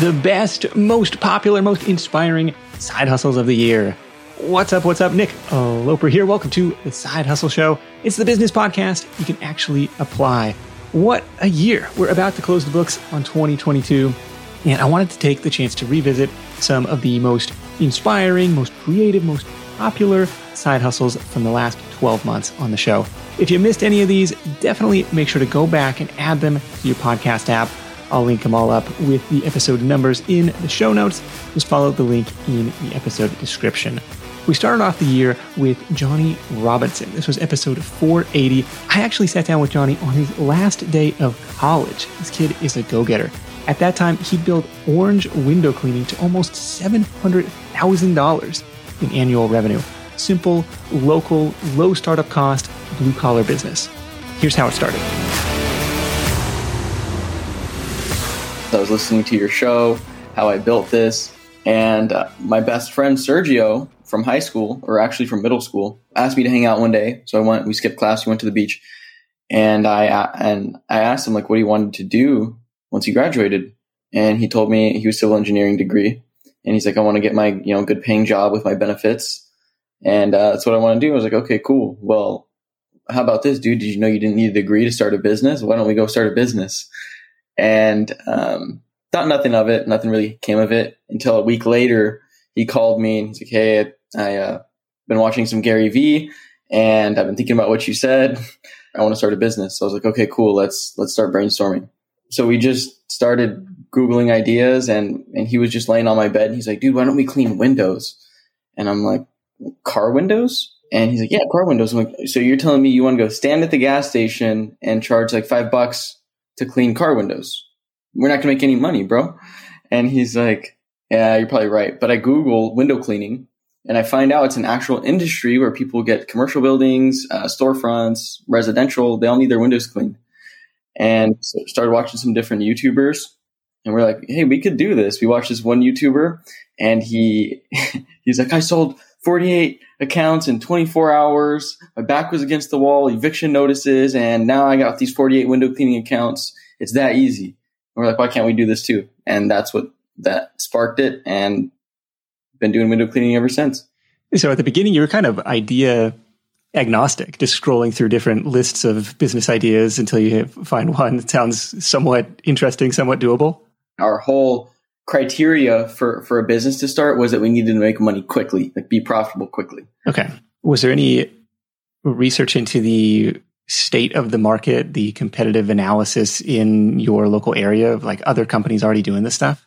the best, most popular, most inspiring side hustles of the year. What's up, Nick Loper here. Welcome to the Side Hustle Show. It's the business podcast you can actually apply. What a year. We're about to close the books on 2022, and I wanted to take the chance to revisit some of the most inspiring, most creative, most popular side hustles from the last 12 months on the show. If you missed any of these, definitely make sure to go back and add them to your podcast app. I'll link them all up with the episode numbers in the show notes. Just follow the link in the episode description. We started off the year with Johnny Robinson. This was episode 480. I actually sat down with Johnny on his last day of college. This kid is a go-getter. At that time, he built Orange window cleaning to almost $700,000 in annual revenue. Simple, local, low startup cost, blue-collar business. Here's how it started. I was listening to your show, how I built this, and my best friend Sergio from high school, or actually from middle school, asked me to hang out one day. So we skipped class, we went to the beach, and I asked him, like, what he wanted to do once he graduated. And he told me he was civil engineering degree, and he's like, I want to get my good paying job with my benefits, and that's what I want to do. I was like, okay, cool. Well, how about this, dude? Did you know you didn't need a degree to start a business? Why don't we go start a business? And thought nothing of it. Nothing really came of it until a week later. He called me and he's like, "Hey, I been watching some Gary Vee, and I've been thinking about what you said. I want to start a business." So I was like, "Okay, cool. Let's start brainstorming." So we just started Googling ideas, and he was just laying on my bed. And he's like, "Dude, why don't we clean windows?" And I'm like, "Car windows?" And he's like, "Yeah, car windows." I'm like, "So you're telling me you want to go stand at the gas station and charge like $5 to clean car windows? We're not gonna make any money, bro." And he's like, "Yeah, you're probably right." But I Google window cleaning, and I find out it's an actual industry where people get commercial buildings, storefronts, residential. They all need their windows cleaned. And so started watching some different YouTubers, and we're like, "Hey, we could do this." We watched this one YouTuber, and he's like, "I sold 48 accounts in 24 hours. My back was against the wall, eviction notices, and now I got these 48 window cleaning accounts. It's that easy." And we're like, "Why can't we do this too?" And that sparked it, and been doing window cleaning ever since. So at the beginning, you were kind of idea agnostic, just scrolling through different lists of business ideas until you find one that sounds somewhat interesting, somewhat doable. Our whole criteria for a business to start was that we needed to make money quickly, like be profitable quickly. Okay. Was there any research into the state of the market, the competitive analysis in your local area of like other companies already doing this stuff?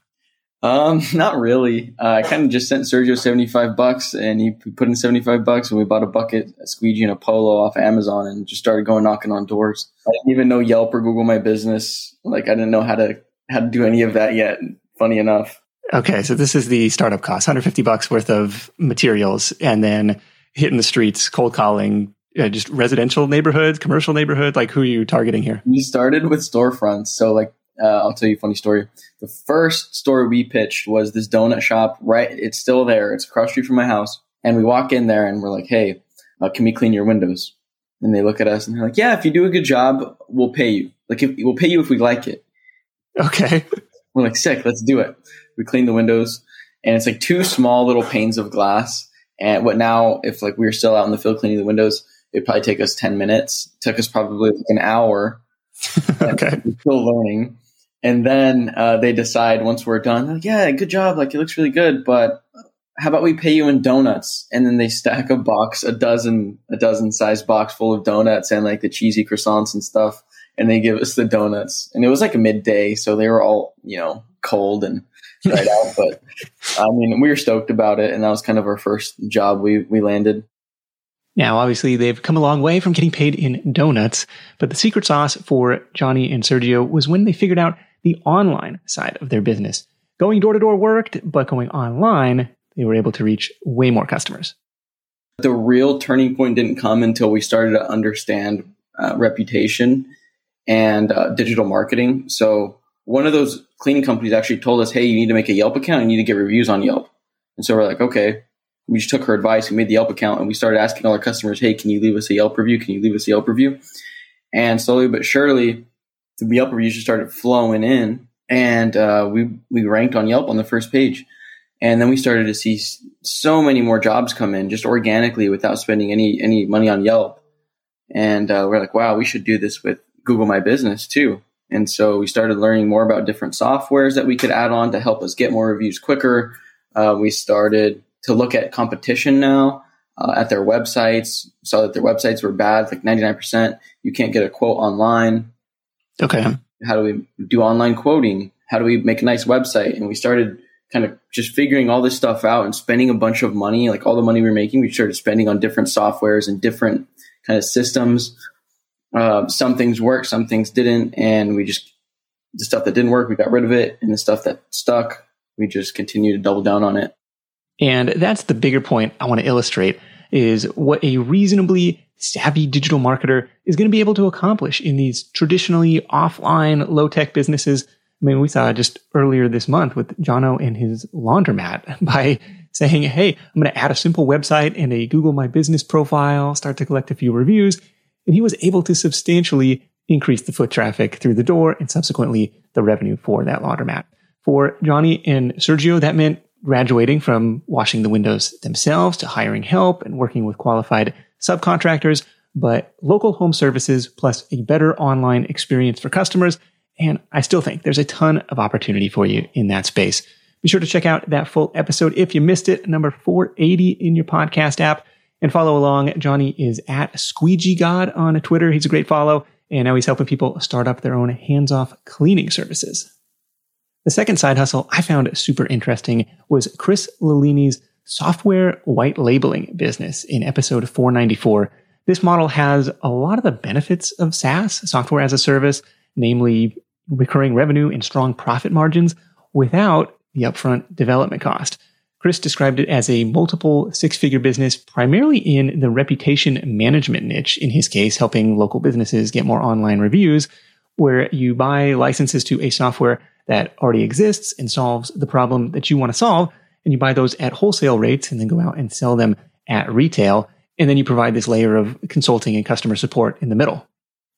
Not really. I kind of just sent Sergio $75, and he put in $75, and we bought a bucket, a squeegee, and a polo off Amazon, and just started going knocking on doors. I didn't even know Yelp or Google My Business. Like, I didn't know how to do any of that yet. Funny enough. Okay, so this is the startup cost, $150 worth of materials, and then hitting the streets, cold calling, just residential neighborhoods, commercial neighborhoods. Like, who are you targeting here? We started with storefronts. So, like, I'll tell you a funny story. The first store we pitched was this donut shop, right? It's still there. It's across the street from my house. And we walk in there and we're like, "Hey, can we clean your windows?" And they look at us and they're like, "Yeah, if you do a good job, we'll pay you. We'll pay you if we like it." Okay. We're like, "Sick, let's do it." We clean the windows, and it's like two small little panes of glass. And if like we were still out in the field cleaning the windows, it'd probably take us 10 minutes. It took us probably like an hour. Okay. We're still learning. And then they decide once we're done, like, "Yeah, good job. Like, it looks really good, but how about we pay you in donuts?" And then they stack a dozen size box full of donuts and like the cheesy croissants and stuff. And they give us the donuts. And it was like a midday, so they were all, cold and dried out. But I mean, we were stoked about it. And that was kind of our first job we landed. Now, obviously, they've come a long way from getting paid in donuts, but the secret sauce for Johnny and Sergio was when they figured out the online side of their business. Going door to door worked, but going online, they were able to reach way more customers. The real turning point didn't come until we started to understand reputation and digital marketing. So one of those cleaning companies actually told us, "Hey, you need to make a Yelp account. You need to get reviews on Yelp." And so we're like, okay. We just took her advice. We made the Yelp account, and we started asking all our customers, "Hey, can you leave us a Yelp review? Can you leave us a Yelp review?" And slowly but surely, the Yelp reviews just started flowing in. And we ranked on Yelp on the first page. And then we started to see so many more jobs come in just organically without spending any money on Yelp. And we're like, wow, we should do this with Google My Business too. And so we started learning more about different softwares that we could add on to help us get more reviews quicker. We started to look at competition now at their websites, saw that their websites were bad, like 99%. You can't get a quote online. Okay. How do we do online quoting? How do we make a nice website? And we started kind of just figuring all this stuff out and spending a bunch of money, like all the money we were making, we started spending on different softwares and different kind of systems. Some things worked, some things didn't. And the stuff that didn't work, we got rid of it. And the stuff that stuck, we just continued to double down on it. And that's the bigger point I want to illustrate, is what a reasonably savvy digital marketer is going to be able to accomplish in these traditionally offline low-tech businesses. I mean, we saw just earlier this month with Jono and his laundromat by saying, hey, I'm going to add a simple website and a Google My Business profile, start to collect a few reviews. And he was able to substantially increase the foot traffic through the door and subsequently the revenue for that laundromat. For Johnny and Sergio, that meant graduating from washing the windows themselves to hiring help and working with qualified subcontractors, but local home services plus a better online experience for customers. And I still think there's a ton of opportunity for you in that space. Be sure to check out that full episode if you missed it, number 480 in your podcast app, and follow along. Johnny is at Squeegee God on Twitter. He's a great follow, and now he's helping people start up their own hands-off cleaning services. The second side hustle I found super interesting was Chris Lellini's software white labeling business in episode 494. This model has a lot of the benefits of SaaS, software as a service, namely recurring revenue and strong profit margins without the upfront development cost. Chris described it as a multiple six-figure business, primarily in the reputation management niche, in his case, helping local businesses get more online reviews, where you buy licenses to a software that already exists and solves the problem that you want to solve, and you buy those at wholesale rates and then go out and sell them at retail, and then you provide this layer of consulting and customer support in the middle.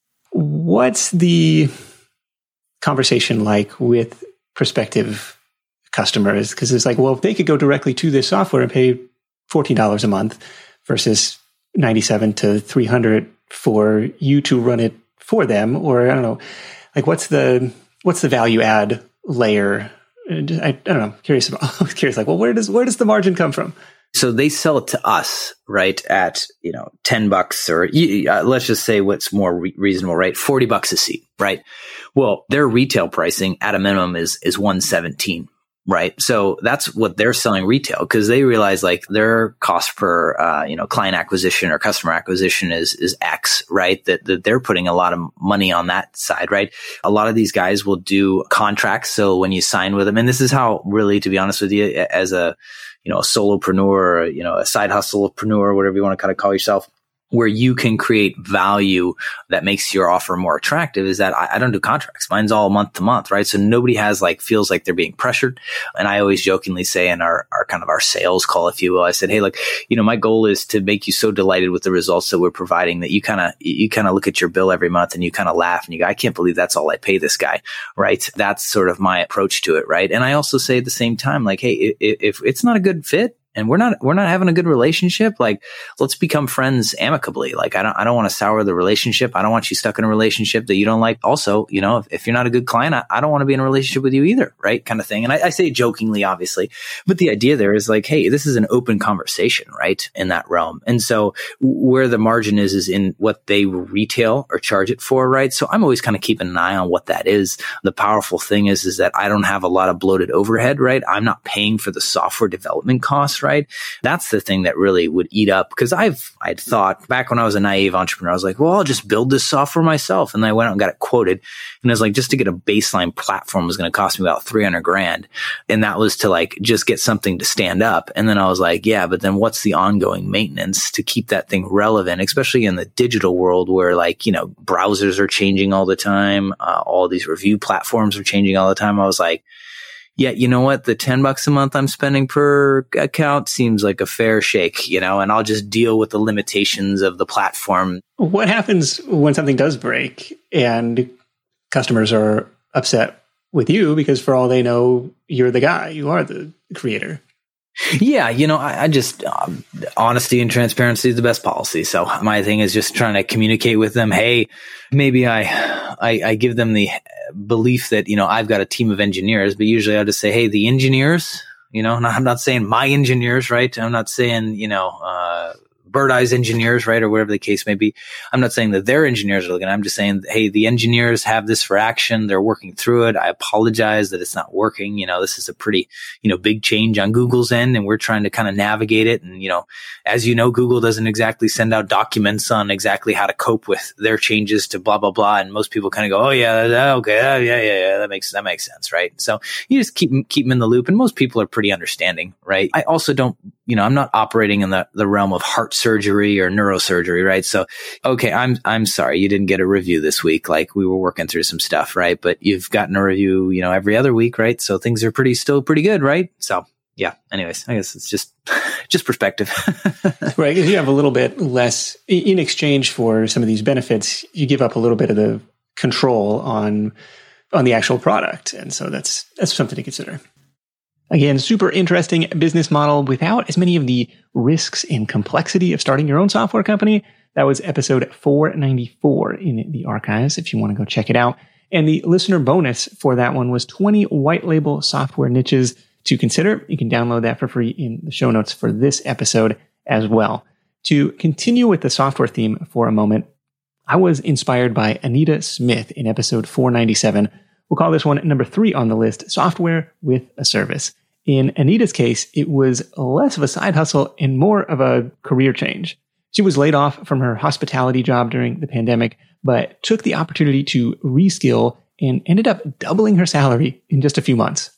What's the conversation like with prospective customers? Because it's like, well, if they could go directly to this software and pay $14 a month versus $97 to $300 for you to run it for them, or I don't know, like what's the value add layer? I don't know. Curious, like, well, where does the margin come from? So they sell it to us, right, at, $10 or let's just say what's more reasonable, right? $40 a seat, right? Well, their retail pricing at a minimum is $117, right? So that's what they're selling retail, because they realize like their cost per, client acquisition or customer acquisition is X, right? That they're putting a lot of money on that side, right? A lot of these guys will do contracts. So when you sign with them, and this is how really, to be honest with you, as a solopreneur, or, a side hustlepreneur, whatever you want to kind of call yourself, where you can create value that makes your offer more attractive, is that I don't do contracts. Mine's all month to month, right? So nobody feels like they're being pressured. And I always jokingly say in our kind of our sales call, if you will, I said, hey, look, my goal is to make you so delighted with the results that we're providing that you kind of look at your bill every month and you kind of laugh and you go, I can't believe that's all I pay this guy, right? That's sort of my approach to it, right? And I also say at the same time, like, hey, if it's not a good fit, and we're not having a good relationship, like, let's become friends amicably. Like, I don't want to sour the relationship. I don't want you stuck in a relationship that you don't like. Also, if you're not a good client, I don't want to be in a relationship with you either, right? Kind of thing. And I say jokingly, obviously, but the idea there is like, hey, this is an open conversation, right? In that realm. And so where the margin is in what they retail or charge it for, right? So I'm always kind of keeping an eye on what that is. The powerful thing is that I don't have a lot of bloated overhead, right? I'm not paying for the software development costs, right? That's the thing that really would eat up, because I'd thought back when I was a naive entrepreneur, I was like, well, I'll just build this software myself. And I went out and got it quoted. And I was like, just to get a baseline platform was going to cost me about $300,000. And that was to like, just get something to stand up. And then I was like, yeah, but then what's the ongoing maintenance to keep that thing relevant, especially in the digital world where like, browsers are changing all the time. All these review platforms are changing all the time. I was like, yeah, you know what? The $10 a month I'm spending per account seems like a fair shake, and I'll just deal with the limitations of the platform. What happens when something does break and customers are upset with you because for all they know, you're the guy. You are the creator. Yeah, I just honesty and transparency is the best policy. So my thing is just trying to communicate with them. Hey, maybe I give them the belief that, I've got a team of engineers, but usually I'll just say, hey, the engineers, I'm not saying my engineers, right? I'm not saying, Bird Eyes engineers, right? Or whatever the case may be. I'm not saying that their engineers are looking. I'm just saying, hey, the engineers have this for action. They're working through it. I apologize that it's not working. This is a pretty, big change on Google's end, and we're trying to kind of navigate it. And, as you know, Google doesn't exactly send out documents on exactly how to cope with their changes to blah, blah, blah. And most people kind of go, oh, yeah, okay. Yeah. That makes sense, right? So you just keep them in the loop. And most people are pretty understanding, right? I also don't, I'm not operating in the realm of heart surgery or neurosurgery, right? So, okay, I'm sorry you didn't get a review this week. Like, we were working through some stuff, right? But you've gotten a review, every other week, right? So things are still pretty good, right? So yeah, anyways, I guess it's just perspective. Right. If you have a little bit less in exchange for some of these benefits, you give up a little bit of the control on the actual product. And so that's something to consider. Again, super interesting business model without as many of the risks and complexity of starting your own software company. That was episode 494 in the archives if you want to go check it out. And the listener bonus for that one was 20 white label software niches to consider. You can download that for free in the show notes for this episode as well. To continue with the software theme for a moment, I was inspired by Anita Smith in episode 497. We'll call this one number 3 on the list, Software with a Service. In Anita's case, it was less of a side hustle and more of a career change. She was laid off from her hospitality job during the pandemic, but took the opportunity to reskill and ended up doubling her salary in just a few months.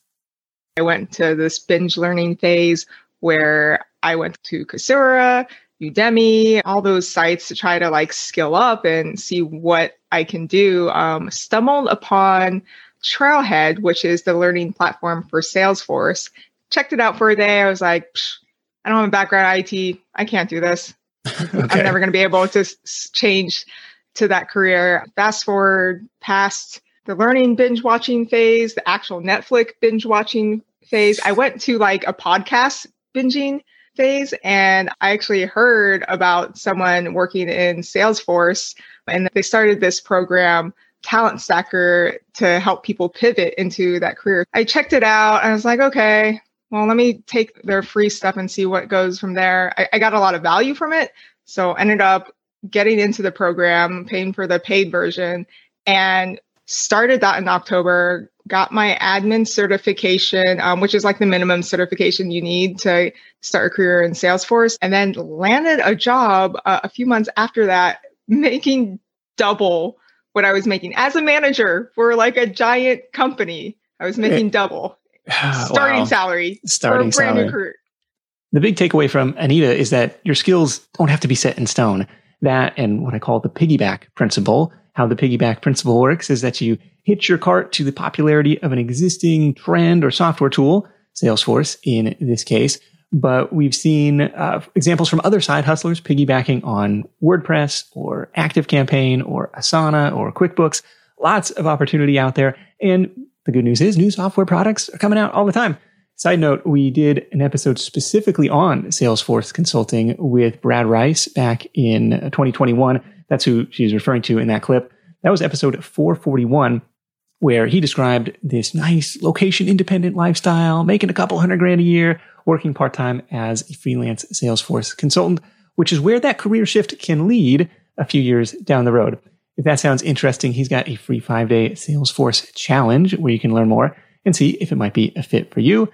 I went to this binge learning phase where I went to Coursera, Udemy, all those sites to try to skill up and see what I can do. Stumbled upon Trailhead, which is the learning platform for Salesforce. Checked it out for a day. I was like, I don't have a background in IT. I can't do this. Okay. I'm never going to be able to change to that career. Fast forward past the learning binge watching phase, the actual Netflix binge watching phase. I went to a podcast binging phase, and I actually heard about someone working in Salesforce, and they started this program, Talent Stacker, to help people pivot into that career. I checked it out. I was like, okay, well, let me take their free stuff and see what goes from there. I got a lot of value from it. So ended up getting into the program, paying for the paid version, and started that in October, got my admin certification, which is the minimum certification you need to start a career in Salesforce, and then landed a job a few months after that, making double what I was making as a manager for a giant company. I was making double starting salary for a brand new career. The big takeaway from Anita is that your skills don't have to be set in stone. That and what I call the piggyback principle. How the piggyback principle works is that you hitch your cart to the popularity of an existing trend or software tool, Salesforce in this case. But we've seen examples from other side hustlers piggybacking on WordPress or ActiveCampaign or Asana or QuickBooks. Lots of opportunity out there. And the good news is new software products are coming out all the time. Side note, we did an episode specifically on Salesforce consulting with Brad Rice back in 2021. That's who she's referring to in that clip. That was episode 441, where he described this nice location-independent lifestyle, making a couple $100,000 a year, working part-time as a freelance Salesforce consultant, which is where that career shift can lead a few years down the road. If that sounds interesting, he's got a free 5-day Salesforce challenge where you can learn more and see if it might be a fit for you.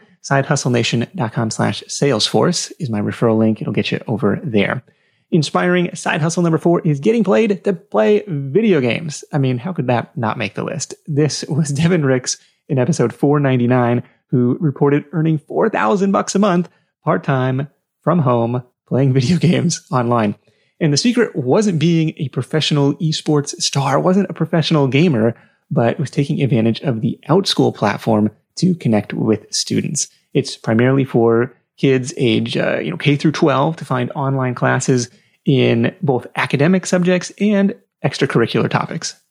SideHustleNation.com/Salesforce is my referral link. It'll get you over there. Inspiring side hustle number 4 is getting paid to play video games. I mean, how could that not make the list? This was Devin Ricks in episode 499, who reported earning $4,000 a month part-time from home playing video games online. And the secret wasn't being a professional esports star, wasn't a professional gamer, but was taking advantage of the OutSchool platform to connect with students. It's primarily for kids age K through 12 to find online classes in both academic subjects and extracurricular topics.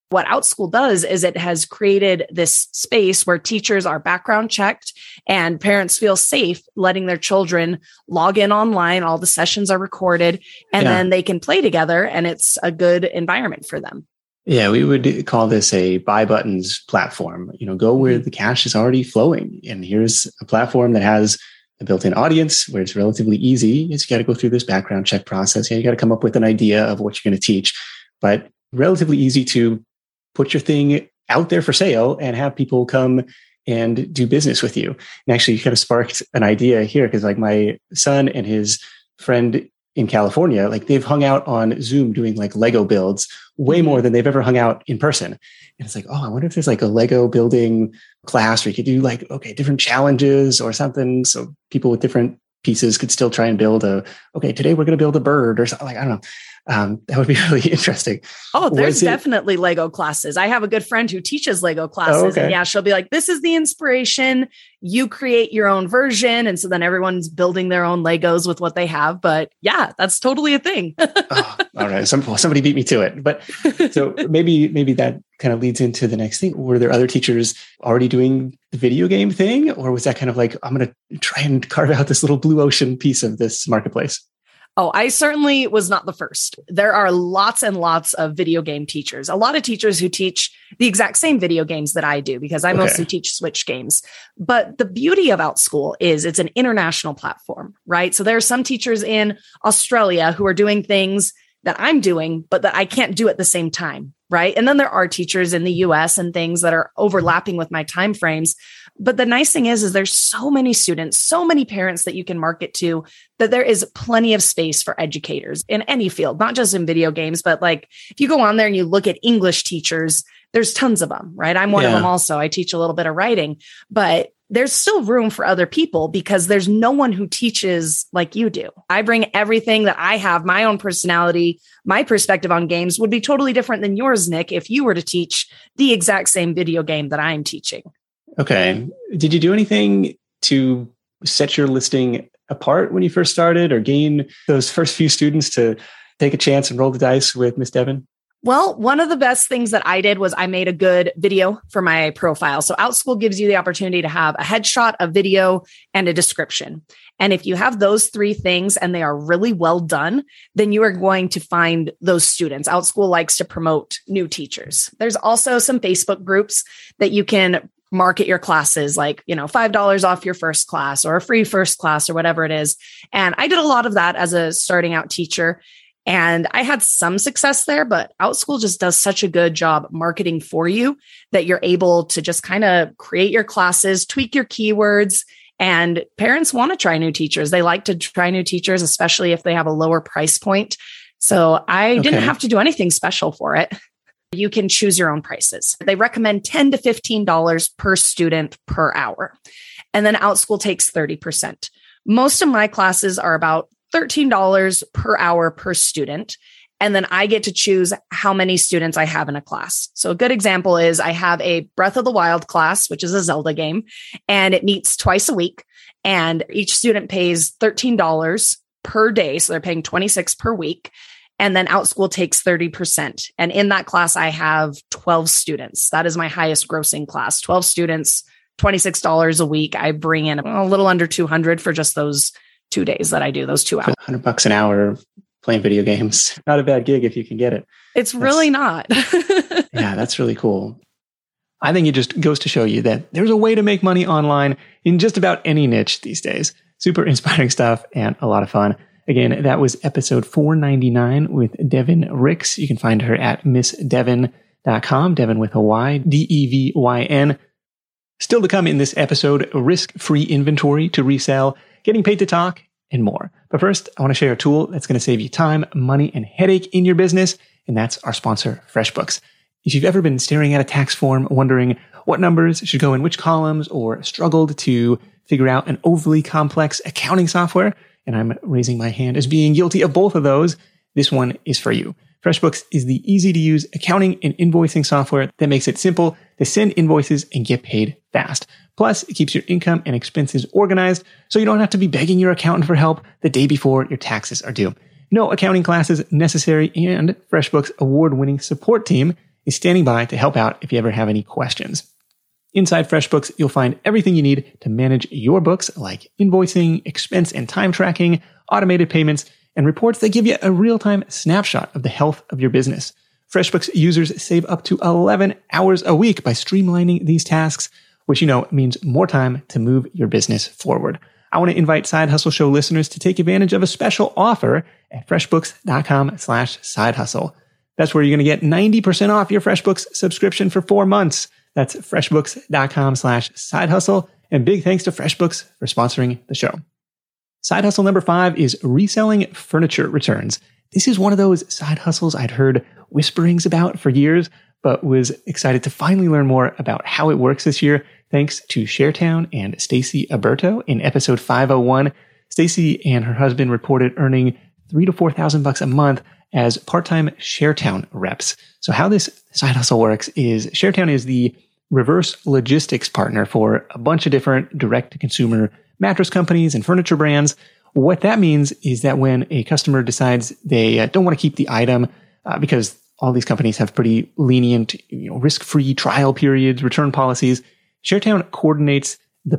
What OutSchool does is it has created this space where teachers are background checked and parents feel safe letting their children log in online. All the sessions are recorded and then they can play together, and it's a good environment for them. Yeah, we would call this a buy buttons platform. Go where the cash is already flowing. And here's a platform that has a built-in audience where it's relatively easy. You got to go through this background check process. You got to come up with an idea of what you're going to teach, but relatively easy to put your thing out there for sale and have people come and do business with you. And actually, you kind of sparked an idea here because like my son and his friend in California, like they've hung out on Zoom doing like Lego builds way more than they've ever hung out in person. And it's like, oh, I wonder if there's like a Lego building class where you could do like, different challenges or something. So people with different pieces could still try and build today we're going to build a bird or something. Like, I don't know. That would be really interesting. Oh, there's definitely Lego classes. I have a good friend who teaches Lego classes. And yeah, she'll be like, this is the inspiration. You create your own version. And so then everyone's building their own Legos with what they have. But yeah, that's totally a thing. All right. Somebody beat me to it. But so maybe that kind of leads into the next thing. Were there other teachers already doing the video game thing? Or was that kind of like, I'm going to try and carve out this little blue ocean piece of this marketplace? Oh, I certainly was not the first. There are lots and lots of video game teachers. A lot of teachers who teach the exact same video games that I do because I mostly teach Switch games. But the beauty of OutSchool is it's an international platform, right? So there are some teachers in Australia who are doing things that I'm doing, but that I can't do at the same time, right? And then there are teachers in the US and things that are overlapping with my time frames. But the nice thing is there's so many students, so many parents that you can market to that there is plenty of space for educators in any field, not just in video games, but like if you go on there and you look at English teachers, there's tons of them, right? I'm one of them also. I teach a little bit of writing, but there's still room for other people because there's no one who teaches like you do. I bring everything that I have, my own personality, my perspective on games would be totally different than yours, Nick, if you were to teach the exact same video game that I'm teaching. Okay. Did you do anything to set your listing apart when you first started or gain those first few students to take a chance and roll the dice with Miss Devin? Well, one of the best things that I did was I made a good video for my profile. So OutSchool gives you the opportunity to have a headshot, a video, and a description. And if you have those three things and they are really well done, then you are going to find those students. OutSchool likes to promote new teachers. There's also some Facebook groups that you can market your classes like, $5 off your first class or a free first class or whatever it is. And I did a lot of that as a starting out teacher. And I had some success there, but OutSchool just does such a good job marketing for you that you're able to just kind of create your classes, tweak your keywords, and parents want to try new teachers. They like to try new teachers, especially if they have a lower price point. So I didn't have to do anything special for it. You can choose your own prices. They recommend $10 to $15 per student per hour. And then OutSchool takes 30%. Most of my classes are about $13 per hour per student. And then I get to choose how many students I have in a class. So a good example is I have a Breath of the Wild class, which is a Zelda game, and it meets twice a week. And each student pays $13 per day. So they're paying $26 per week. And then OutSchool takes 30%. And in that class, I have 12 students. That is my highest grossing class. 12 students, $26 a week. I bring in a little under $200 for just those 2 days that I do, those 2 hours. $100 an hour playing video games. Not a bad gig if you can get it. It's really not. Yeah, that's really cool. I think it just goes to show you that there's a way to make money online in just about any niche these days. Super inspiring stuff and a lot of fun. Again, that was episode 499 with Devin Ricks. You can find her at missdevin.com, Devin with a Y, Devyn. Still to come in this episode, risk-free inventory to resell, getting paid to talk, and more. But first, I want to share a tool that's going to save you time, money, and headache in your business, and that's our sponsor, FreshBooks. If you've ever been staring at a tax form wondering what numbers should go in which columns or struggled to figure out an overly complex accounting software, and I'm raising my hand as being guilty of both of those, this one is for you. FreshBooks is the easy-to-use accounting and invoicing software that makes it simple to send invoices and get paid fast. Plus, it keeps your income and expenses organized so you don't have to be begging your accountant for help the day before your taxes are due. No accounting classes necessary, and FreshBooks' award-winning support team is standing by to help out if you ever have any questions. Inside FreshBooks, you'll find everything you need to manage your books, like invoicing, expense and time tracking, automated payments, and reports that give you a real-time snapshot of the health of your business. FreshBooks users save up to 11 hours a week by streamlining these tasks, which means more time to move your business forward. I want to invite Side Hustle Show listeners to take advantage of a special offer at freshbooks.com/sidehustle. That's where you're going to get 90% off your FreshBooks subscription for 4 months. That's freshbooks.com/sidehustle. And big thanks to FreshBooks for sponsoring the show. Side hustle number 5 is reselling furniture returns. This is one of those side hustles I'd heard whisperings about for years, but was excited to finally learn more about how it works this year, thanks to ShareTown and Stacey Aberto in episode 501. Stacey and her husband reported earning $3,000 to $4,000 a month as part-time ShareTown reps. So how this side hustle works is ShareTown is the reverse logistics partner for a bunch of different direct-to-consumer mattress companies and furniture brands. What that means is that when a customer decides they don't want to keep the item because all these companies have pretty lenient, risk-free trial periods, return policies, ShareTown coordinates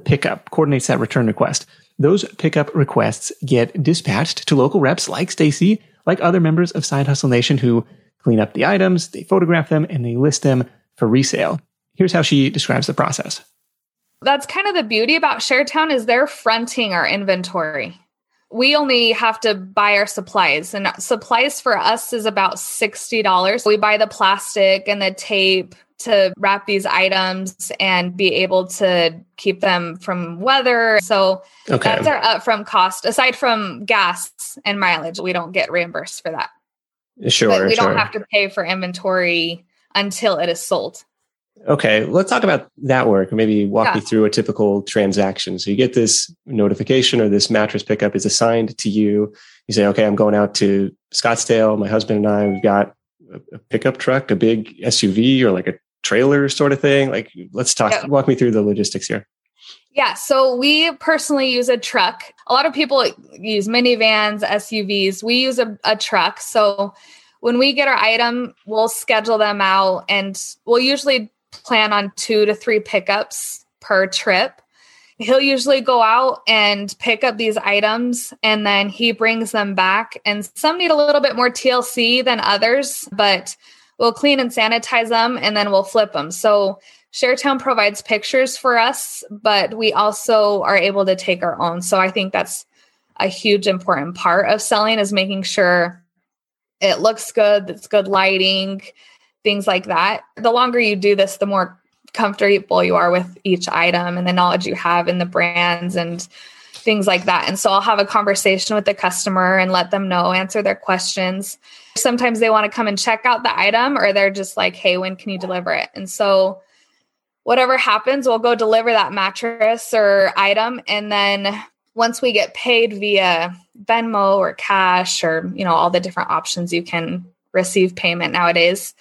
that return request. Those pickup requests get dispatched to local reps like Stacey, like other members of Side Hustle Nation who clean up the items, they photograph them, and they list them for resale. Here's how she describes the process. That's kind of the beauty about ShareTown is they're fronting our inventory. We only have to buy our supplies, and supplies for us is about $60. We buy the plastic and the tape to wrap these items and be able to keep them from weather. So That's our upfront cost. Aside from gas and mileage, we don't get reimbursed for that. Sure. But we don't have to pay for inventory until it is sold. Okay, let's talk about that work. Maybe walk me through a typical transaction. So you get this notification or this mattress pickup is assigned to you. You say, okay, I'm going out to Scottsdale. My husband and I, we've got a pickup truck, a big SUV or like a trailer sort of thing. Like, let's walk me through the logistics here. Yeah, so we personally use a truck. A lot of people use minivans, SUVs. We use a truck. So when we get our item, we'll schedule them out and we'll usually plan on 2 to 3 pickups per trip. He'll usually go out and pick up these items and then he brings them back. And some need a little bit more TLC than others, but we'll clean and sanitize them and then we'll flip them. So ShareTown provides pictures for us, but we also are able to take our own. So I think that's a huge important part of selling is making sure it looks good, it's good lighting, things like that. The longer you do this, the more comfortable you are with each item and the knowledge you have in the brands and things like that. And so I'll have a conversation with the customer and let them know, answer their questions. Sometimes they want to come and check out the item or they're just like, hey, when can you deliver it? And so whatever happens, we'll go deliver that mattress or item. And then once we get paid via Venmo or cash or, all the different options you can receive payment nowadays,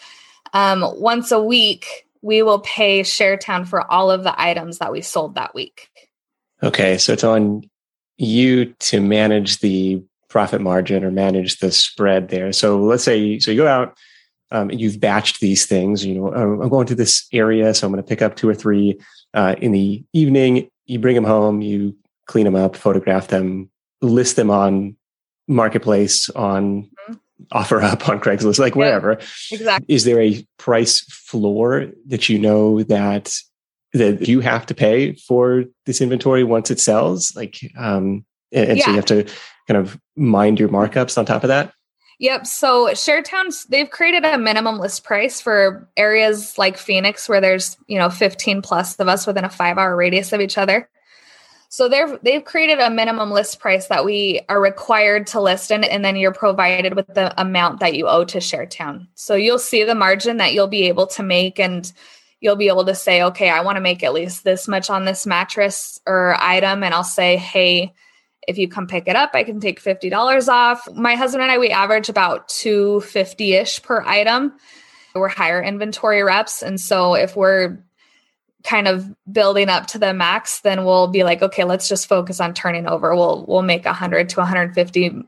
once a week, we will pay ShareTown for all of the items that we sold that week. Okay. So it's on you to manage the profit margin or manage the spread there. So let's say, you go out, you've batched these things, I'm going to this area, so I'm going to pick up 2 or 3 in the evening. You bring them home, you clean them up, photograph them, list them on Marketplace, on OfferUp, on Craigslist, like wherever. Exactly. Is there a price floor that that you have to pay for this inventory once it sells? So you have to kind of mind your markups on top of that? Yep. So ShareTown, they've created a minimum list price for areas like Phoenix where there's, 15 plus of us within a 5-hour radius of each other. So they've created a minimum list price that we are required to list and then you're provided with the amount that you owe to ShareTown. So you'll see the margin that you'll be able to make and you'll be able to say, okay, I want to make at least this much on this mattress or item. And I'll say, hey, if you come pick it up, I can take $50 off. My husband and I, we average about $250-ish per item. We're higher inventory reps. And so if we're kind of building up to the max, then we'll be like, okay, let's just focus on turning over. We'll make $100 to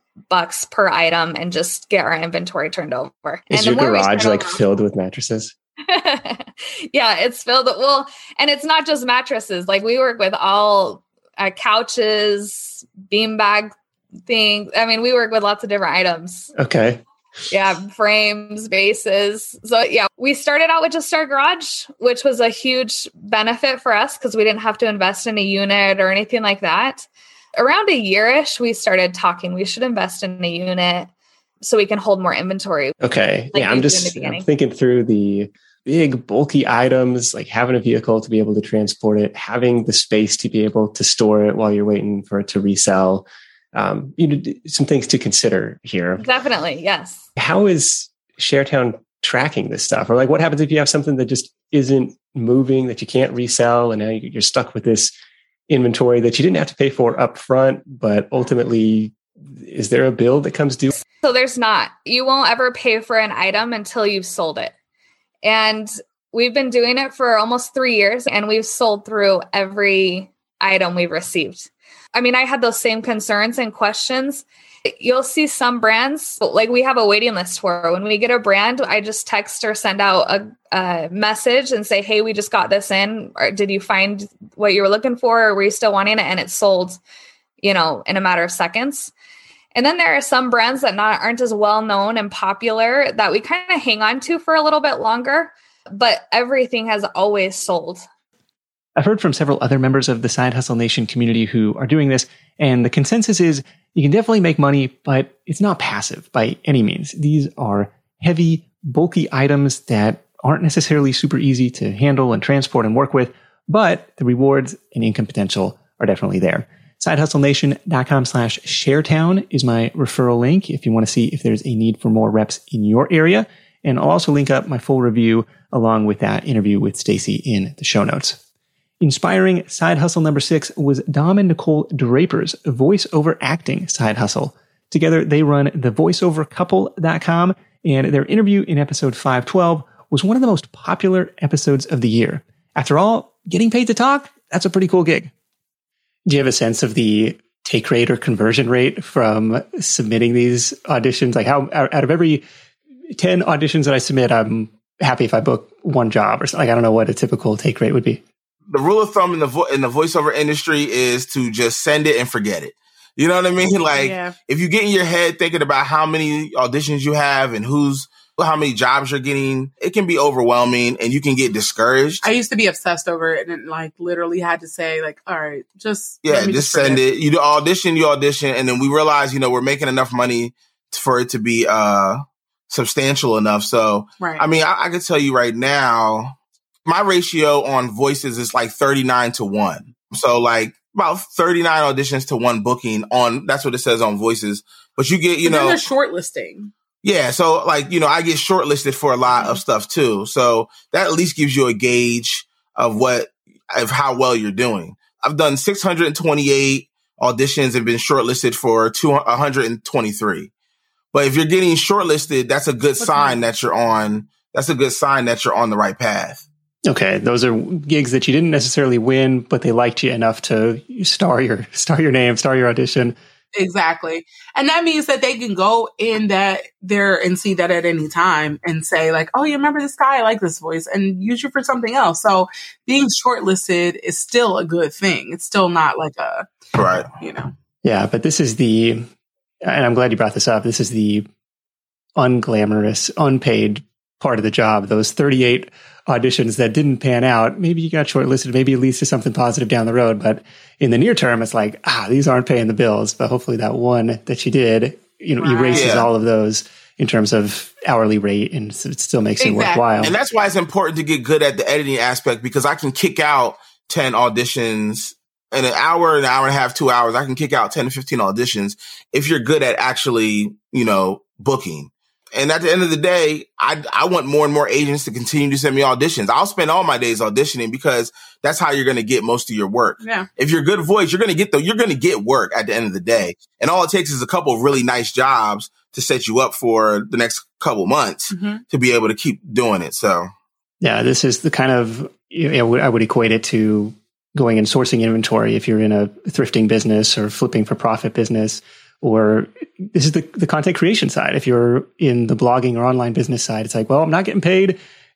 $150 per item and just get our inventory turned over. Is your garage filled with mattresses? Yeah, it's filled. Well, and it's not just mattresses. Like we work with all couches, beanbag things. I mean, we work with lots of different items. Okay. Yeah, frames, bases. So yeah, we started out with just our garage, which was a huge benefit for us because we didn't have to invest in a unit or anything like that. Around a year-ish, we started talking, we should invest in a unit so we can hold more inventory. Okay. Like yeah, I'm thinking through the big bulky items, like having a vehicle to be able to transport it, having the space to be able to store it while you're waiting for it to resell. Some things to consider here. Definitely, yes. How is ShareTown tracking this stuff? Or like what happens if you have something that just isn't moving, that you can't resell, and now you're stuck with this inventory that you didn't have to pay for up front, but ultimately, is there a bill that comes due? So there's not. You won't ever pay for an item until you've sold it. And we've been doing it for almost 3 years, and we've sold through every item we've received. I mean, I had those same concerns and questions. You'll see some brands, like we have a waiting list for. When we get a brand, I just text or send out a message and say, hey, we just got this in. Or did you find what you were looking for? Or were you still wanting it? And it's sold, in a matter of seconds. And then there are some brands that aren't as well known and popular that we kind of hang on to for a little bit longer. But everything has always sold. I've heard from several other members of the Side Hustle Nation community who are doing this, and the consensus is you can definitely make money, but it's not passive by any means. These are heavy, bulky items that aren't necessarily super easy to handle and transport and work with, but the rewards and income potential are definitely there. SideHustleNation.com/ShareTown is my referral link if you want to see if there's a need for more reps in your area. And I'll also link up my full review along with that interview with Stacy in the show notes. Inspiring side hustle number 6 was Dom and Nicole Draper's voiceover acting side hustle. Together, they run thevoiceovercouple.com, and their interview in episode 512 was one of the most popular episodes of the year. After all, getting paid to talk, that's a pretty cool gig. Do you have a sense of the take rate or conversion rate from submitting these auditions? Like how out of every 10 auditions that I submit, I'm happy if I book one job or something. Like, I don't know what a typical take rate would be. The rule of thumb in the voiceover industry is to just send it and forget it. You know what I mean? Like, if you get in your head thinking about how many auditions you have and how many jobs you're getting, it can be overwhelming and you can get discouraged. I used to be obsessed over it and like literally had to say like, all right, just send it. You audition, and then we realize, we're making enough money for it to be substantial enough. So, right. I mean, I can tell you right now, my ratio on voices is like 39-1. So like about 39 auditions to 1 booking that's what it says on voices. But you get, then they're shortlisting. Yeah. So like, I get shortlisted for a lot of stuff too. So that at least gives you a gauge of how well you're doing. I've done 628 auditions and been shortlisted for 123. But if you're getting shortlisted, that's a good sign that you're on the right path. Okay, those are gigs that you didn't necessarily win, but they liked you enough to star your name, star your audition. Exactly. And that means that they can go in there and see that at any time and say like, oh, you remember this guy? I like this voice, and use you for something else. So being shortlisted is still a good thing. It's still not like right. Yeah, but this is and I'm glad you brought this up. This is the unglamorous, unpaid part of the job. Those 38 auditions that didn't pan out, maybe you got shortlisted, maybe it leads to something positive down the road. But in the near term, it's like, these aren't paying the bills. But hopefully that one that you did, erases all of those in terms of hourly rate, and it still makes it worthwhile. And that's why it's important to get good at the editing aspect, because I can kick out 10 auditions in an hour and a half, 2 hours. I can kick out 10 to 15 auditions if you're good at actually, booking. And at the end of the day, I want more and more agents to continue to send me auditions. I'll spend all my days auditioning because that's how you're going to get most of your work. Yeah. If you're a good voice, you're going to get work at the end of the day. And all it takes is a couple of really nice jobs to set you up for the next couple months to be able to keep doing it. So, yeah, this is the kind of, I would equate it to going and sourcing inventory if you're in a thrifting business or flipping for profit business. Or this is the content creation side. If you're in the blogging or online business side, it's like, well, I'm not getting paid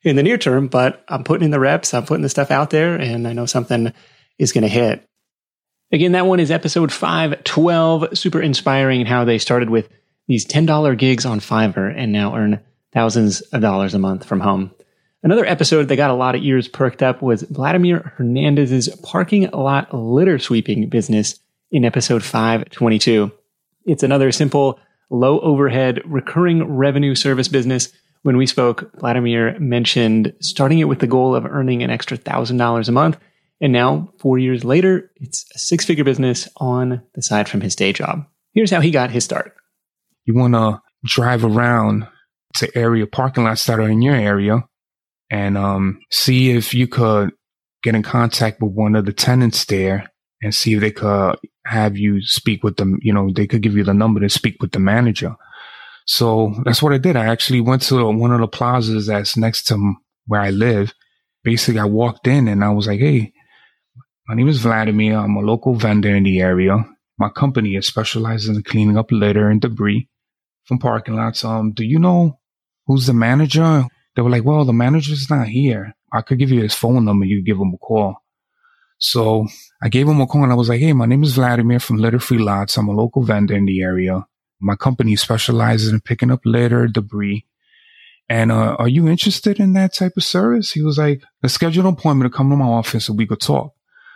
in the near term, but I'm putting in the reps, I'm putting the stuff out there, and I know something is going to hit. Again, that one is episode 512, super inspiring in how they started with these $10 gigs on Fiverr and now earn thousands of dollars a month from home. Another episode that got a lot of ears perked up was Vladimir Hernandez's parking lot litter sweeping business in episode 522. It's another simple, low overhead, recurring revenue service business. When we spoke, Vladimir mentioned starting it with the goal of earning an extra $1,000 a month. And now, 4 years later, it's a six-figure business on the side from his day job. Here's how he got his start. You want to drive around to area parking lots that are in your area and see if you could get in contact with one of the tenants there and see if they could have you speak with them. You know, they could give you the number to speak with the manager. So that's what I did. I actually went to one of the plazas that's next to where I live. Basically, I walked in and I was like, hey, my name is Vladimir. I'm a local vendor in the area. My company is specializing in cleaning up litter and debris from parking lots. Do you know who's the manager? They were like, well, the manager's not here. I could give you his phone number. You give him a call. So I gave him a call and I was like, hey, my name is Vladimir from Litter Free Lots. I'm a local vendor in the area. My company specializes in picking up litter, debris. And are you interested in that type of service? He was like, let's schedule an appointment to come to my office so we could talk.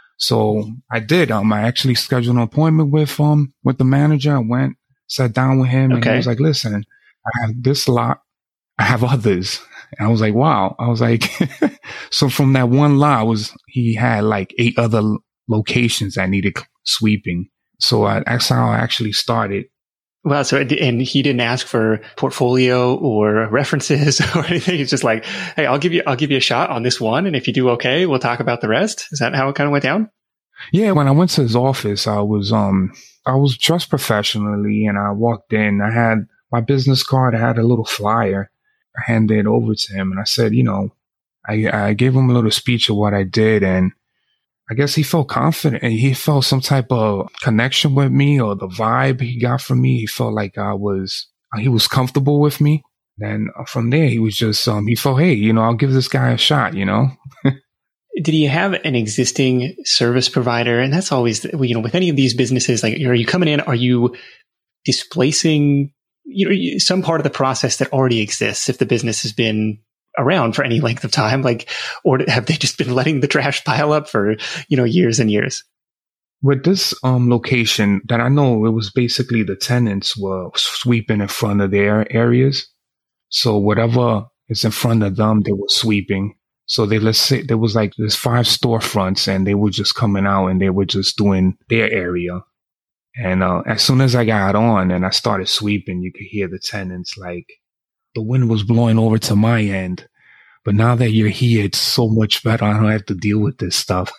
So I did. I actually scheduled an appointment with the manager. I went, sat down with him, and he was like, listen, I have this lot. I have others. And I was like, wow. I was like, so from that one lot he had like 8 other locations that needed sweeping. So that's how I actually started. Wow. So, and he didn't ask for portfolio or references or anything. He's just like, hey, I'll give you a shot on this one. And if you do okay, we'll talk about the rest. Is that how it kind of went down? Yeah. When I went to his office, I was dressed professionally and I walked in. I had my business card. I had a little flyer. I handed it over to him and I said, you know, I gave him a little speech of what I did, and I guess he felt confident and he felt some type of connection with me, or the vibe he got from me. He felt like he was comfortable with me. Then from there, he was just, he felt, hey, you know, I'll give this guy a shot, you know? Did he have an existing service provider? And that's always, you know, with any of these businesses, like, are you coming in, are you displacing, you know, some part of the process that already exists if the business has been around for any length of time, like, or have they just been letting the trash pile up for, you know, years and years? With this location that I know, it was basically the tenants were sweeping in front of their areas. So whatever is in front of them, they were sweeping. So let's say there was like there's 5 storefronts and they were just coming out and they were just doing their area. And as soon as I got on and I started sweeping, you could hear the tenants like, the wind was blowing over to my end. But now that you're here, it's so much better. I don't have to deal with this stuff.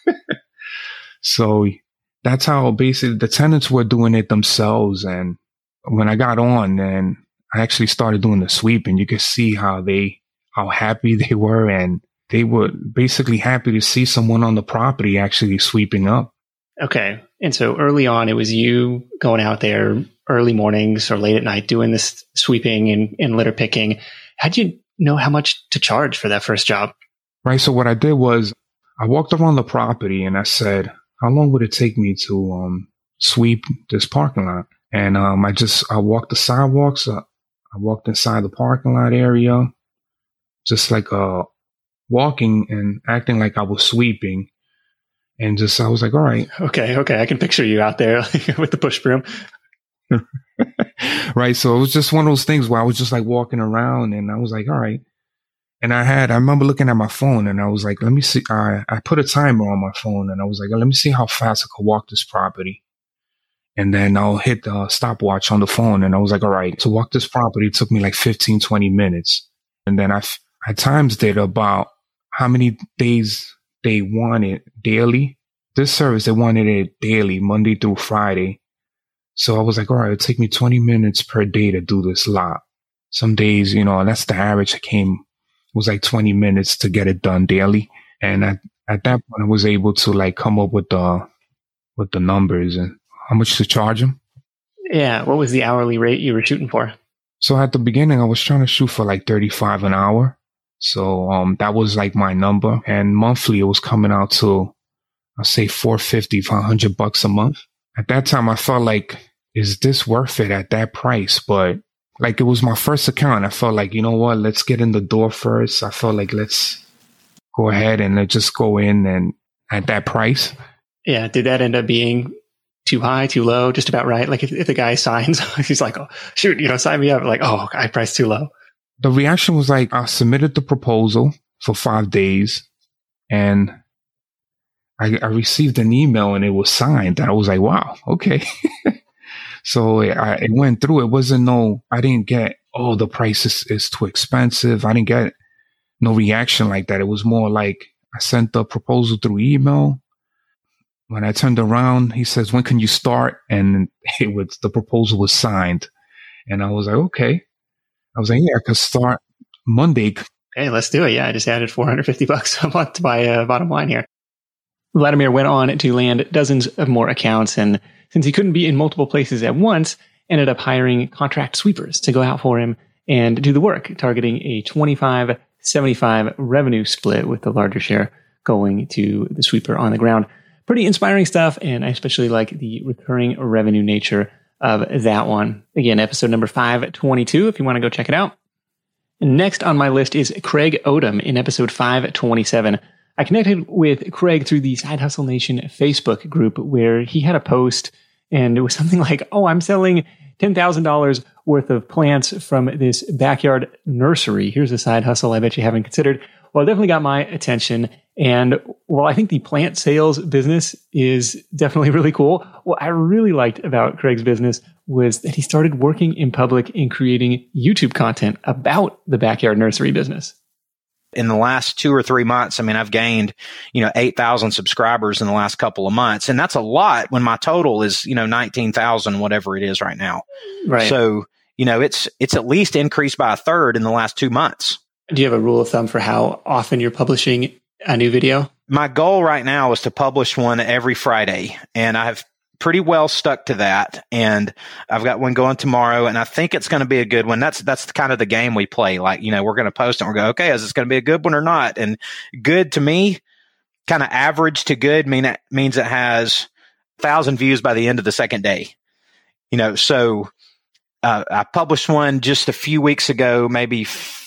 So that's how basically the tenants were doing it themselves. And when I got on and I actually started doing the sweeping, you could see how happy they were. And they were basically happy to see someone on the property actually sweeping up. Okay. And so early on, it was you going out there early mornings or late at night doing this sweeping and litter picking. How'd you know how much to charge for that first job? Right. So what I did was I walked around the property and I said, how long would it take me to sweep this parking lot? And I walked the sidewalks. I walked inside the parking lot area, just like walking and acting like I was sweeping. And I was like, all right. Okay. I can picture you out there with the push broom. Right. So it was just one of those things where I was just like walking around and I was like, all right. And I remember looking at my phone and I was like, let me see. I put a timer on my phone and I was like, let me see how fast I could walk this property. And then I'll hit the stopwatch on the phone. And I was like, all right, to walk this property, it took me like 15, 20 minutes. And then I times it about how many days they wanted daily. This service, they wanted it daily, Monday through Friday. So I was like, all right, it'll take me 20 minutes per day to do this lot. Some days, you know, that's the average. It was like 20 minutes to get it done daily. And at that point, I was able to like come up with the numbers and how much to charge them. Yeah. What was the hourly rate you were shooting for? So at the beginning, I was trying to shoot for like $35 an hour. So that was like my number. And monthly, it was coming out to, I'll say $450, $500 a month. At that time, I felt like, is this worth it at that price? But like, it was my first account. I felt like, you know what, let's get in the door first. I felt like, let's go ahead and let's just go in and at that price. Yeah. Did that end up being too high, too low, just about right? Like if the guy signs, he's like, oh, shoot, sign me up. Like, oh, I priced too low. The reaction was like, I submitted the proposal for 5 days and I received an email and it was signed. And I was like, wow, okay. So it went through. It wasn't I didn't get, oh, the price is too expensive. I didn't get no reaction like that. It was more like I sent the proposal through email. When I turned around, he says, when can you start? And the proposal was signed. And I was like, okay. I was like, yeah, I could start Monday. Hey, let's do it. Yeah, I just added $450 a month to my bottom line here. Vladimir went on to land dozens of more accounts, and since he couldn't be in multiple places at once, ended up hiring contract sweepers to go out for him and do the work, targeting a 25-75 revenue split with the larger share going to the sweeper on the ground. Pretty inspiring stuff, and I especially like the recurring revenue nature of that one. Again, episode number 522, if you want to go check it out. Next on my list is Craig Odom in episode 527. I connected with Craig through the Side Hustle Nation Facebook group where he had a post and it was something like, oh, I'm selling $10,000 worth of plants from this backyard nursery. Here's a side hustle I bet you haven't considered. Well, it definitely got my attention. And while I think the plant sales business is definitely really cool, what I really liked about Craig's business was that he started working in public and creating YouTube content about the backyard nursery business. In the last 2 or 3 months, I mean, I've gained, 8,000 subscribers in the last couple of months. And that's a lot when my total is, 19,000, whatever it is right now. Right. So, it's at least increased by a third in the last 2 months. Do you have a rule of thumb for how often you're publishing a new video? My goal right now is to publish one every Friday, and I've pretty well stuck to that. And I've got one going tomorrow, and I think it's going to be a good one. That's kind of the game we play. Like, we're going to post and we're going, okay, is this going to be a good one or not? And good to me, kind of average to good means it has 1,000 views by the end of the second day. So I published one just a few weeks ago, maybe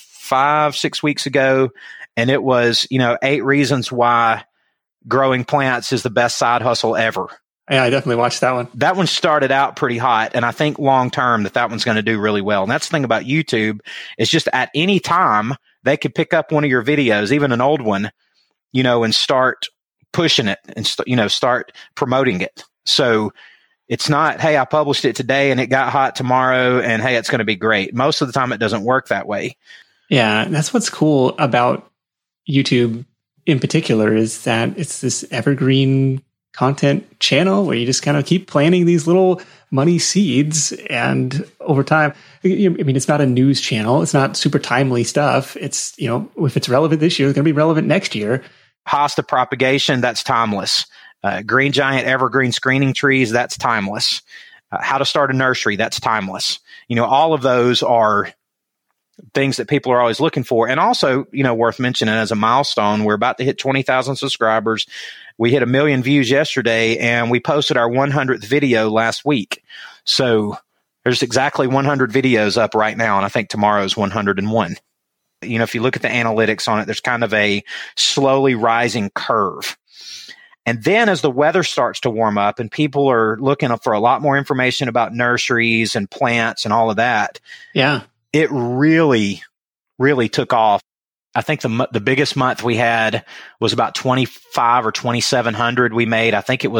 5-6 weeks ago. And it was, 8 reasons why growing plants is the best side hustle ever. Yeah, I definitely watched that one. That one started out pretty hot, and I think long term that one's going to do really well. And that's the thing about YouTube is just at any time they could pick up one of your videos, even an old one, and start pushing it and start promoting it. So it's not, hey, I published it today and it got hot tomorrow, and hey, it's going to be great. Most of the time, it doesn't work that way. Yeah, that's what's cool about YouTube in particular is that it's this evergreen content channel where you just kind of keep planting these little money seeds, and over time, it's not a news channel. It's not super timely stuff. It's, if it's relevant this year, it's going to be relevant next year. Hosta propagation, that's timeless. Green giant evergreen screening trees, that's timeless. How to start a nursery, that's timeless. All of those are things that people are always looking for. And also, worth mentioning as a milestone, we're about to hit 20,000 subscribers. We hit 1 million views yesterday, and we posted our 100th video last week. So there's exactly 100 videos up right now, and I think tomorrow's 101. If you look at the analytics on it, there's kind of a slowly rising curve. And then as the weather starts to warm up and people are looking for a lot more information about nurseries and plants and all of that, yeah, it really, really took off. I think the biggest month we had was about 25 or 2,700 we made. I think we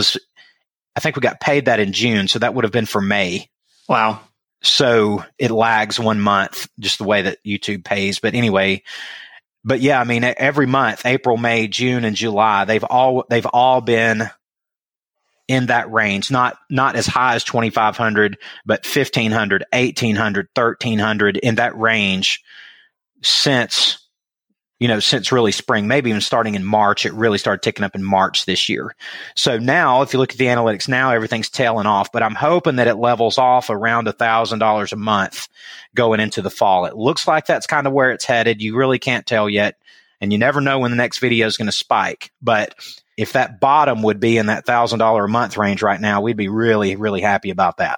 got paid that in June. So that would have been for May. Wow. So it lags 1 month, just the way that YouTube pays. But anyway, yeah, every month, April, May, June, and July, they've all been in that range, not as high as 2,500, but 1,500, 1,800, 1,300 in that range since, since really spring, maybe even starting in March. It really started ticking up in March this year. So now, if you look at the analytics now, everything's tailing off, but I'm hoping that it levels off around $1,000 a month going into the fall. It looks like that's kind of where it's headed. You really can't tell yet. And you never know when the next video is going to spike. But if that bottom would be in that $1,000 a month range right now, we'd be really, really happy about that.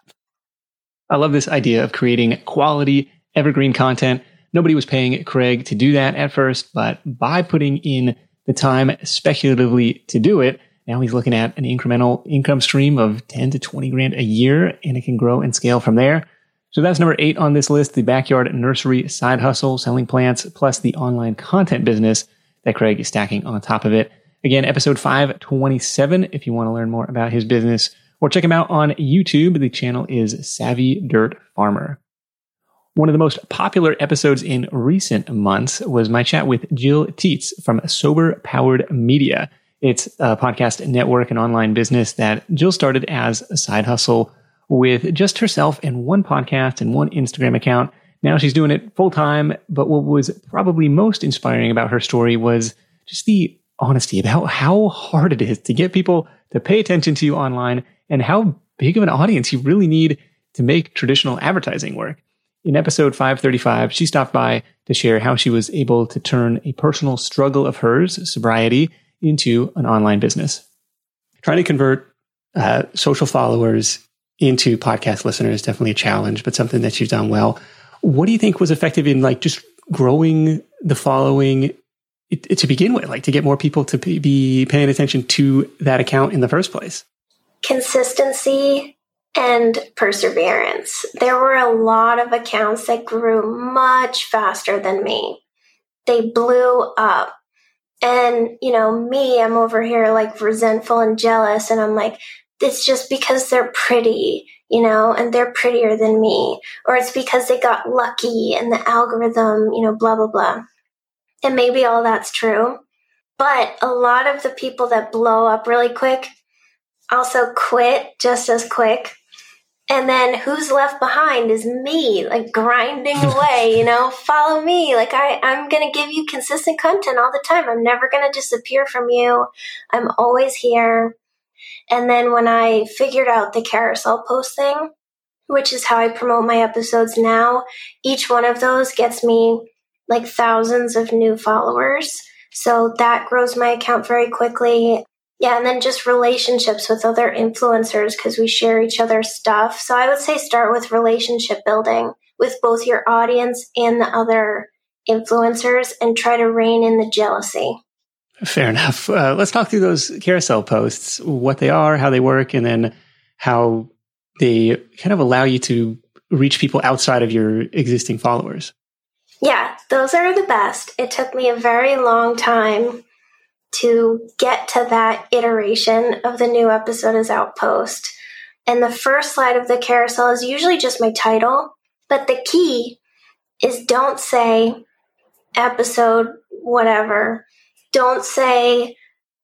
I love this idea of creating quality, evergreen content. Nobody was paying Craig to do that at first, but by putting in the time speculatively to do it, now he's looking at an incremental income stream of 10 to 20 grand a year, and it can grow and scale from there. So that's number 8 on this list, the backyard nursery side hustle, selling plants, plus the online content business that Craig is stacking on top of it. Again, episode 527, if you want to learn more about his business, or check him out on YouTube. The channel is Savvy Dirt Farmer. One of the most popular episodes in recent months was my chat with Jill Teets from Sober Powered Media. It's a podcast network and online business that Jill started as a side hustle with just herself and one podcast and one Instagram account. Now she's doing it full time. But what was probably most inspiring about her story was just the honesty about how hard it is to get people to pay attention to you online and how big of an audience you really need to make traditional advertising work. In episode 535, she stopped by to share how she was able to turn a personal struggle of hers, sobriety, into an online business. Trying to convert social followers into podcast listeners is definitely a challenge, but something that she's done well. What do you think was effective in just growing the following to begin with, to get more people to be paying attention to that account in the first place? Consistency and perseverance. There were a lot of accounts that grew much faster than me. They blew up. And, me, I'm over here resentful and jealous. And I'm like, it's just because they're pretty, and they're prettier than me. Or it's because they got lucky and the algorithm, blah, blah, blah. And maybe all that's true. But a lot of the people that blow up really quick also quit just as quick. And then who's left behind is me, grinding away, follow me. I'm going to give you consistent content all the time. I'm never going to disappear from you. I'm always here. And then when I figured out the carousel posting, which is how I promote my episodes now, each one of those gets me thousands of new followers. So that grows my account very quickly. Yeah, and then just relationships with other influencers because we share each other's stuff. So I would say start with relationship building with both your audience and the other influencers and try to rein in the jealousy. Fair enough. Let's talk through those carousel posts, what they are, how they work, and then how they kind of allow you to reach people outside of your existing followers. Yeah, those are the best. It took me a very long time to get to that iteration of the new episode is out post. And the first slide of the carousel is usually just my title, but the key is don't say episode whatever. Don't say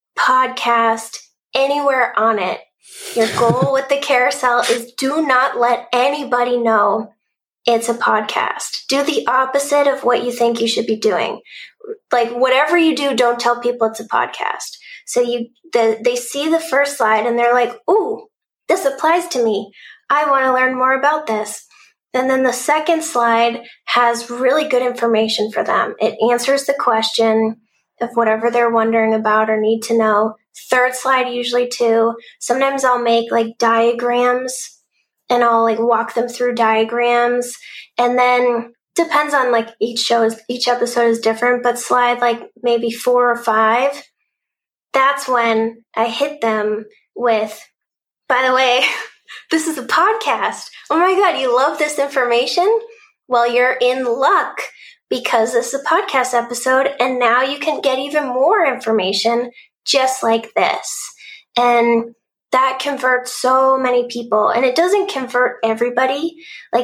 podcast anywhere on it. Your goal with the carousel is do not let anybody know it's a podcast. Do the opposite of what you think you should be doing. Whatever you do, don't tell people it's a podcast. So they see the first slide and they're like, ooh, this applies to me. I want to learn more about this. And then the second slide has really good information for them. It answers the question of whatever they're wondering about or need to know. Third slide usually too. Sometimes I'll make diagrams and I'll walk them through diagrams. And then depends on each episode is different, but slide maybe 4 or 5. That's when I hit them with, by the way, this is a podcast. Oh my God, you love this information? Well, you're in luck because this is a podcast episode and now you can get even more information just like this. And that converts so many people. And it doesn't convert everybody.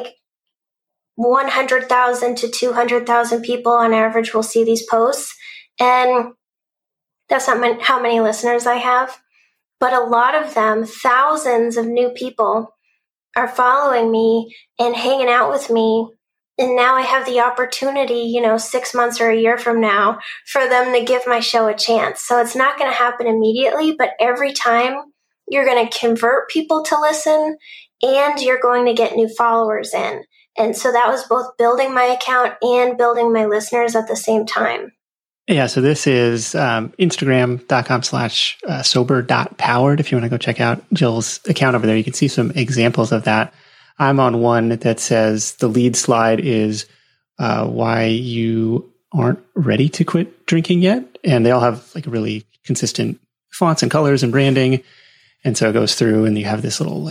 100,000 to 200,000 people on average will see these posts. And that's not how many listeners I have. But a lot of them, thousands of new people, are following me and hanging out with me And now I have the opportunity, 6 months or a year from now, for them to give my show a chance. So it's not going to happen immediately, but every time you're going to convert people to listen and you're going to get new followers in. And so that was both building my account and building my listeners at the same time. Yeah, so this is Instagram.com/sober.powered. If you want to go check out Jill's account over there, you can see some examples of that. I'm on one that says the lead slide is why you aren't ready to quit drinking yet. And they all have like really consistent fonts and colors and branding. And so it goes through and you have this little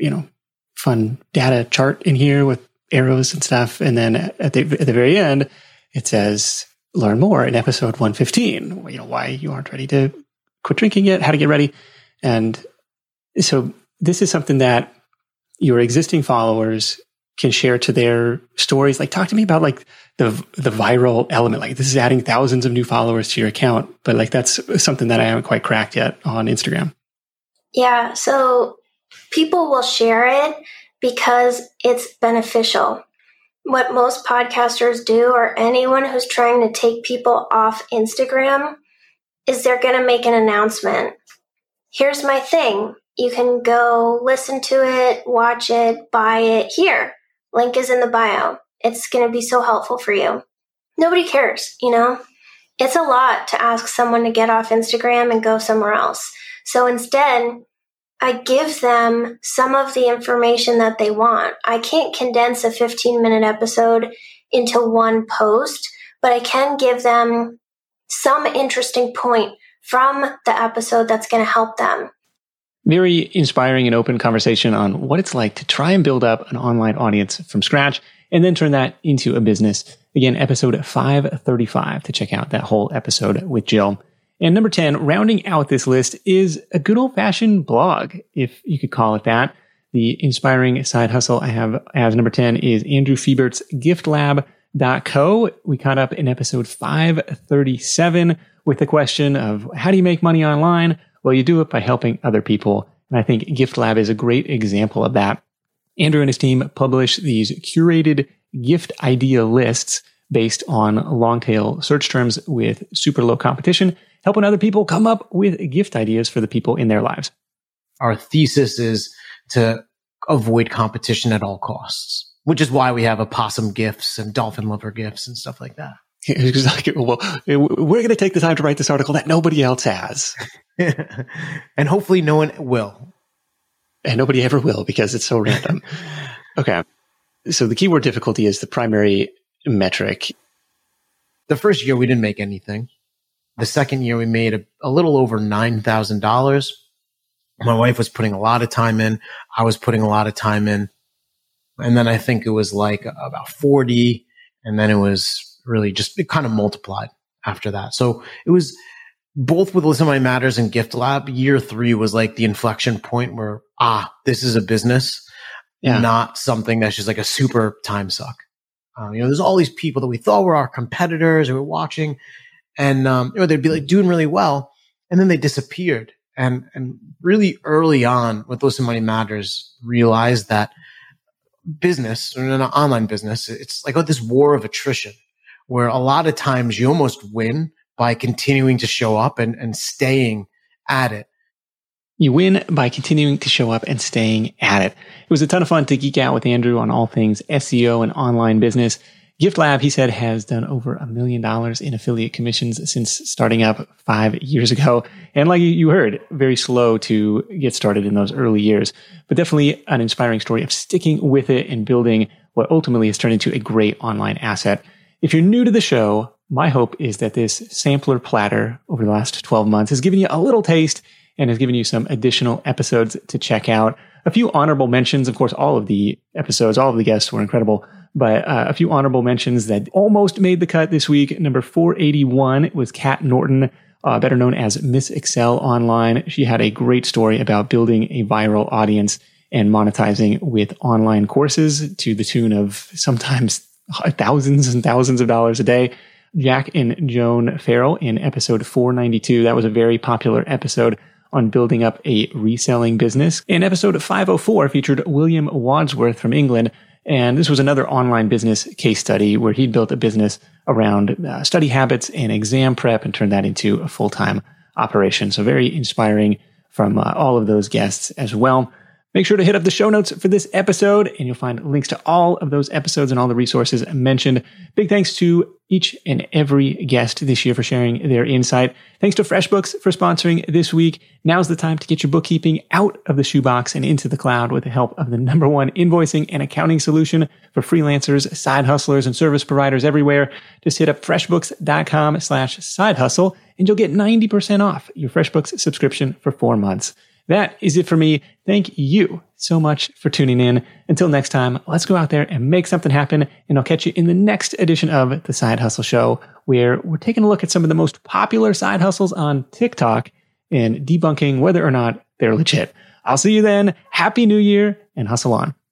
fun data chart in here with arrows and stuff. And then at the very end, it says, learn more in episode 115, why you aren't ready to quit drinking yet, how to get ready. And so this is something that your existing followers can share to their stories. Like, talk to me about like the viral element. Like, this is adding thousands of new followers to your account, but like that's something that I haven't quite cracked yet on Instagram. Yeah. So people will share it because it's beneficial. What most podcasters do, or anyone who's trying to take people off Instagram, is they're going to make an announcement. Here's my thing. You can go listen to it, watch it, buy it here. Link is in the bio. It's going to be so helpful for you. Nobody cares, It's a lot to ask someone to get off Instagram and go somewhere else. So instead, I give them some of the information that they want. I can't condense a 15-minute episode into one post, but I can give them some interesting point from the episode that's going to help them. Very inspiring and open conversation on what it's like to try and build up an online audience from scratch and then turn that into a business. Again, episode 535 to check out that whole episode with Jill. And number 10, rounding out this list, is a good old-fashioned blog, if you could call it that. The inspiring side hustle I have as number 10 is Andrew Fiebert's giftlab.co. We caught up in episode 537 with the question of how do you make money online? Well, you do it by helping other people. And I think GiftLab is a great example of that. Andrew and his team publish these curated gift idea lists based on long tail search terms with super low competition, helping other people come up with gift ideas for the people in their lives. Our thesis is to avoid competition at all costs, which is why we have opossum gifts and dolphin liver gifts and stuff like that. It's like, well, we're going to take the time to write this article that nobody else has. And hopefully no one will. And nobody ever will, because it's so random. Okay. So the keyword difficulty is the primary metric. The first year we didn't make anything. The second year we made a little over $9,000. My wife was putting a lot of time in. I was putting a lot of time in. And then I think it was like about 40. And then it was really just, it kind of multiplied after that. So it was both with Listen Money Matters and Gift Lab. Year 3 was like the inflection point where, this is a business, not something that's just like a super time suck. There's all these people that we thought were our competitors who were watching, and they'd be like doing really well, and then they disappeared. And really early on with Listen Money Matters, realized that business, or an online business, it's like this war of attrition, where a lot of times you almost win by continuing to show up and staying at it. You win by continuing to show up and staying at it. It was a ton of fun to geek out with Andrew on all things SEO and online business. GiftLab, he said, has done over $1 million in affiliate commissions since starting up 5 years ago. And like you heard, very slow to get started in those early years, but definitely an inspiring story of sticking with it and building what ultimately has turned into a great online asset. If you're new to the show, my hope is that this sampler platter over the last 12 months has given you a little taste and has given you some additional episodes to check out. A few honorable mentions. Of course, all of the episodes, all of the guests were incredible, but a few honorable mentions that almost made the cut this week. Number 481 was Kat Norton, better known as Miss Excel Online. She had a great story about building a viral audience and monetizing with online courses to the tune of sometimes thousands and thousands of dollars a day. Jack and Joan Farrell in episode 492. That was a very popular episode on building up a reselling business. And episode 504 featured William Wadsworth from England. And this was another online business case study where he'd built a business around study habits and exam prep and turned that into a full-time operation. So very inspiring from all of those guests as well. Make sure to hit up the show notes for this episode, and you'll find links to all of those episodes and all the resources mentioned. Big thanks to each and every guest this year for sharing their insight. Thanks to FreshBooks for sponsoring this week. Now's the time to get your bookkeeping out of the shoebox and into the cloud with the help of the #1 invoicing and accounting solution for freelancers, side hustlers, and service providers everywhere. Just hit up freshbooks.com/side hustle, and you'll get 90% off your FreshBooks subscription for 4 months. That is it for me. Thank you so much for tuning in. Until next time, let's go out there and make something happen. And I'll catch you in the next edition of The Side Hustle Show, where we're taking a look at some of the most popular side hustles on TikTok and debunking whether or not they're legit. I'll see you then. Happy New Year and hustle on.